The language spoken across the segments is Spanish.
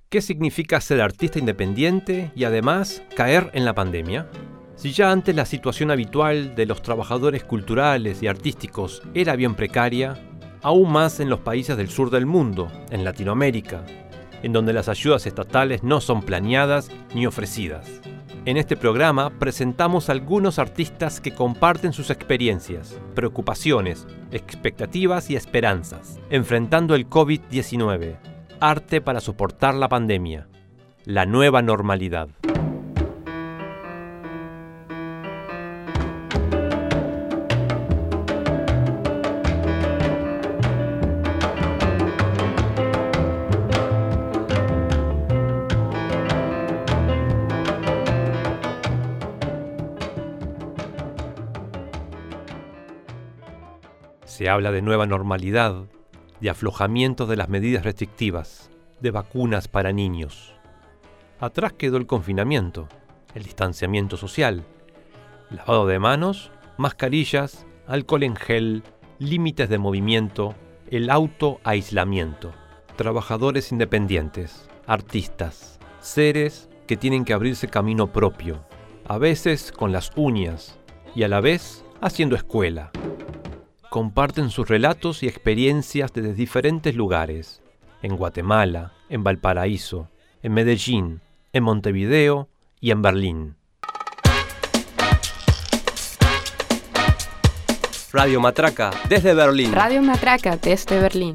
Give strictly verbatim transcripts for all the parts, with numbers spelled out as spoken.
¿Qué significa ser artista independiente y además caer en la pandemia? Si ya antes la situación habitual de los trabajadores culturales y artísticos era bien precaria, aún más en los países del sur del mundo, en Latinoamérica, en donde las ayudas estatales no son planeadas ni ofrecidas. En este programa presentamos a algunos artistas que comparten sus experiencias, preocupaciones, expectativas y esperanzas, enfrentando el covid diecinueve. Arte para soportar la pandemia. La nueva normalidad. Se habla de nueva normalidad, de aflojamiento de las medidas restrictivas, de vacunas para niños. Atrás quedó el confinamiento, el distanciamiento social, lavado de manos, mascarillas, alcohol en gel, límites de movimiento, el autoaislamiento. Trabajadores independientes, artistas, seres que tienen que abrirse camino propio, a veces con las uñas y a la vez haciendo escuela. Comparten sus relatos y experiencias desde diferentes lugares, en Guatemala, en Valparaíso, en Medellín, en Montevideo y en Berlín. Radio Matraca, desde Berlín. Radio Matraca, desde Berlín.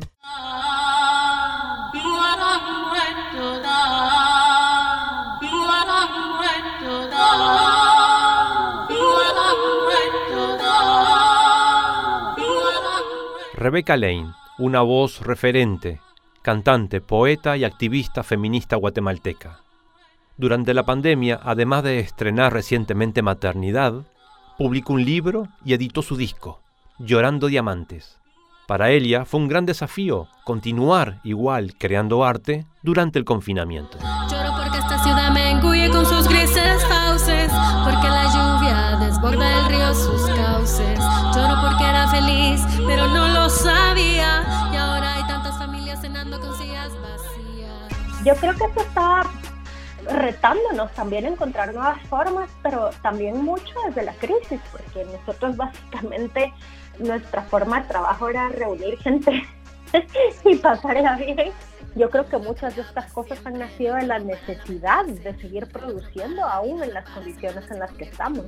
Rebeca Lane, una voz referente, cantante, poeta y activista feminista guatemalteca. Durante la pandemia, además de estrenar recientemente Maternidad, publicó un libro y editó su disco, Llorando Diamantes. Para ella fue un gran desafío continuar igual creando arte durante el confinamiento. Lloro porque esta ciudad me engulle con sus grises fauces, porque la lluvia desborda el río sus cauces. Lloro porque era feliz, pero no lo sabía, y ahora hay tantas familias cenando con sillas vacías. Yo creo que esto está retándonos también a encontrar nuevas formas, pero también mucho desde la crisis, porque nosotros básicamente nuestra forma de trabajo era reunir gente y pasarla bien. Yo creo que muchas de estas cosas han nacido de la necesidad de seguir produciendo aún en las condiciones en las que estamos.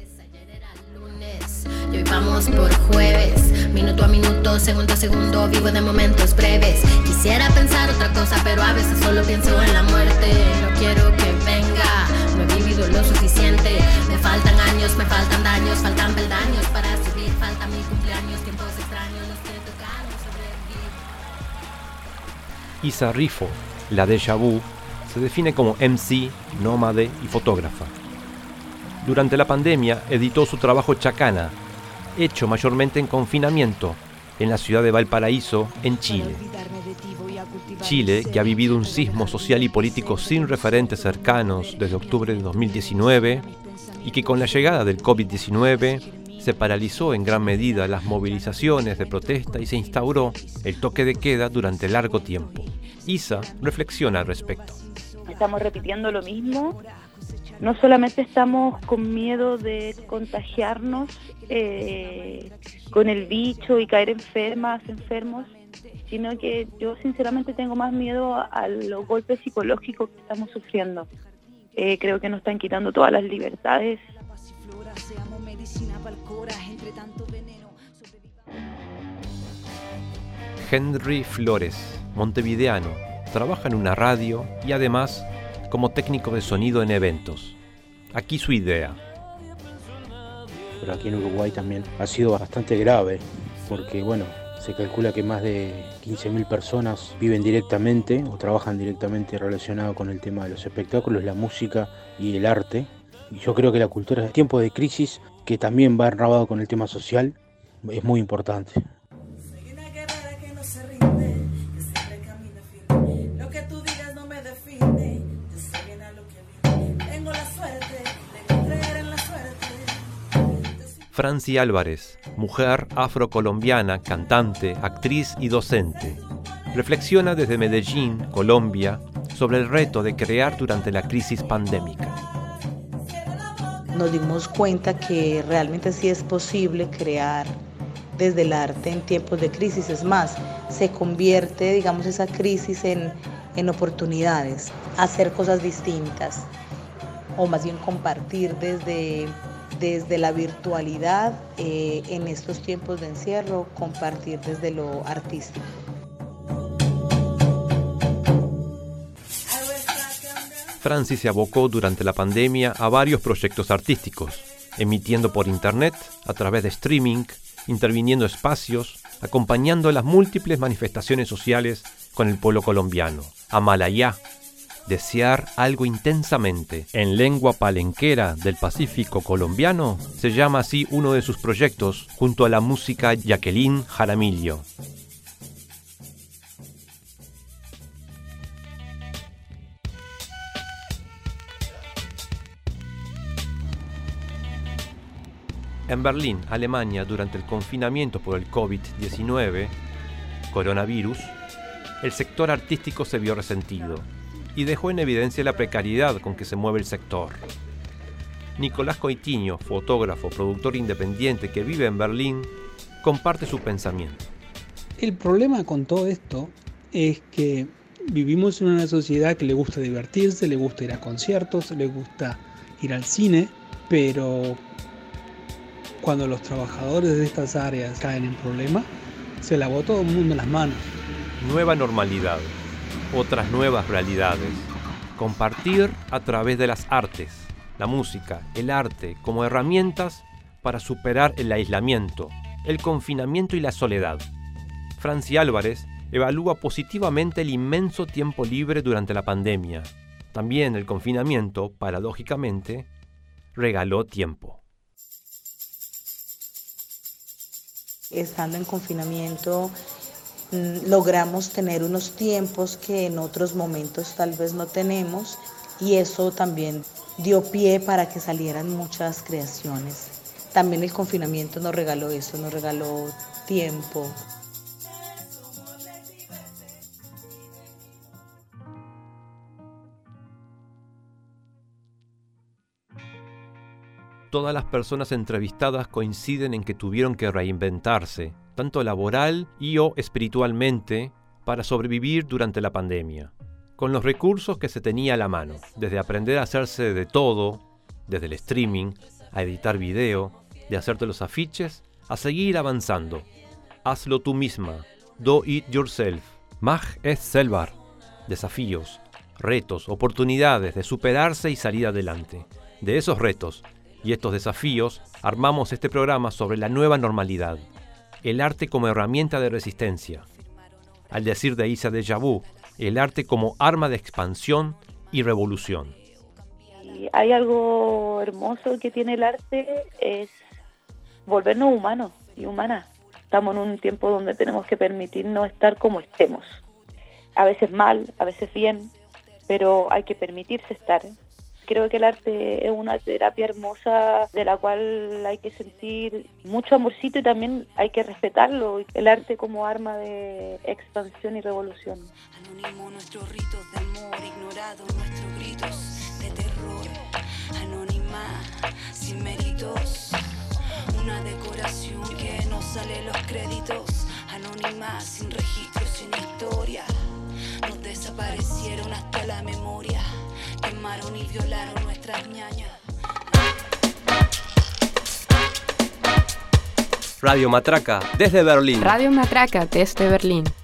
Y hoy vamos por jueves, minuto a minuto, segundo a segundo, vivo de momentos breves. Quisiera pensar otra cosa, pero a veces solo pienso en la muerte. No quiero que venga, no he vivido lo suficiente. Me faltan años, me faltan daños, faltan peldaños para subir. Falta mi cumpleaños, tiempos extraños, los que tocaron sobrevivir. Isa Rifo, la Déjà Vu, se define como M C, nómade y fotógrafa. Durante la pandemia editó su trabajo Chacana, hecho mayormente en confinamiento, en la ciudad de Valparaíso, en Chile. Chile, que ha vivido un sismo social y político sin referentes cercanos desde octubre de dos mil diecinueve y que con la llegada del covid diecinueve se paralizó en gran medida las movilizaciones de protesta y se instauró el toque de queda durante largo tiempo. Isa reflexiona al respecto. Estamos repitiendo lo mismo. No solamente estamos con miedo de contagiarnos eh, con el bicho y caer enfermas, enfermos, sino que yo sinceramente tengo más miedo a los golpes psicológicos que estamos sufriendo. Eh, creo que nos están quitando todas las libertades. Henry Flores, montevideano, trabaja en una radio y además como técnico de sonido en eventos. Aquí su idea. Pero aquí en Uruguay también ha sido bastante grave, porque bueno, se calcula que más de quince mil personas viven directamente o trabajan directamente relacionado con el tema de los espectáculos, la música y el arte. Y yo creo que la cultura en tiempos de crisis, que también va enrabado con el tema social, es muy importante. Franci Álvarez, mujer afrocolombiana, cantante, actriz y docente. Reflexiona desde Medellín, Colombia, sobre el reto de crear durante la crisis pandémica. Nos dimos cuenta que realmente sí es posible crear desde el arte en tiempos de crisis. Es más, se convierte, digamos, esa crisis en, en oportunidades, hacer cosas distintas, o más bien compartir desde, desde la virtualidad eh, en estos tiempos de encierro, compartir desde lo artístico. Franci se abocó durante la pandemia a varios proyectos artísticos, emitiendo por internet, a través de streaming, interviniendo espacios, acompañando las múltiples manifestaciones sociales con el pueblo colombiano. Amalayá, desear algo intensamente, en lengua palenquera del Pacífico colombiano, se llama así uno de sus proyectos junto a la música Jacqueline Jaramillo. En Berlín, Alemania, durante el confinamiento por el COVID diecinueve, coronavirus, el sector artístico se vio resentido y dejó en evidencia la precariedad con que se mueve el sector. Nicolás Coitiño, fotógrafo, productor independiente que vive en Berlín, comparte su pensamiento. El problema con todo esto es que vivimos en una sociedad que le gusta divertirse, le gusta ir a conciertos, le gusta ir al cine, pero cuando los trabajadores de estas áreas caen en problemas, se lavó todo el mundo las manos. Nueva normalidad, otras nuevas realidades. Compartir a través de las artes, la música, el arte, como herramientas para superar el aislamiento, el confinamiento y la soledad. Franci Álvarez evalúa positivamente el inmenso tiempo libre durante la pandemia. También el confinamiento, paradójicamente, regaló tiempo. Estando en confinamiento, logramos tener unos tiempos que en otros momentos tal vez no tenemos, y eso también dio pie para que salieran muchas creaciones. También el confinamiento nos regaló eso, nos regaló tiempo. Todas las personas entrevistadas coinciden en que tuvieron que reinventarse, tanto laboral y o espiritualmente, para sobrevivir durante la pandemia, con los recursos que se tenía a la mano, desde aprender a hacerse de todo, desde el streaming, a editar video, de hacerte los afiches, a seguir avanzando. Hazlo tú misma, do it yourself, mach es selber, desafíos, retos, oportunidades de superarse y salir adelante. De esos retos y estos desafíos, armamos este programa sobre la nueva normalidad, el arte como herramienta de resistencia. Al decir de Isa Déjà Vu, el arte como arma de expansión y revolución. Y hay algo hermoso que tiene el arte, es volvernos humanos y humanas. Estamos en un tiempo donde tenemos que permitirnos estar como estemos. A veces mal, a veces bien, pero hay que permitirse estar. Creo que el arte es una terapia hermosa de la cual hay que sentir mucho amorcito y también hay que respetarlo. El arte como arma de expansión y revolución. Anónimo nuestros ritos de amor, ignorados nuestros gritos de terror. Anónima, sin méritos, una decoración que no sale los créditos. Anónima, sin registro, sin historia. Nos desaparecieron hasta la memoria. Quemaron y violaron nuestras ñañas. Radio Matraca, desde Berlín. Radio Matraca, desde Berlín.